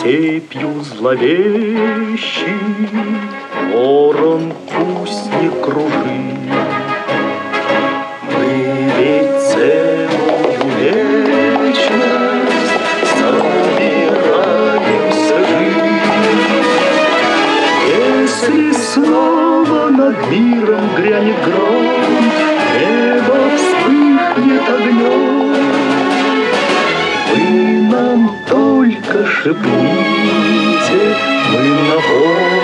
степью зловещей ворон пусть не кружит. Мы ведь целую вечность собираемся жить. Если снова над миром грянет гром, небо вспыхнет огнем, вы нам только шепните, мы на воле.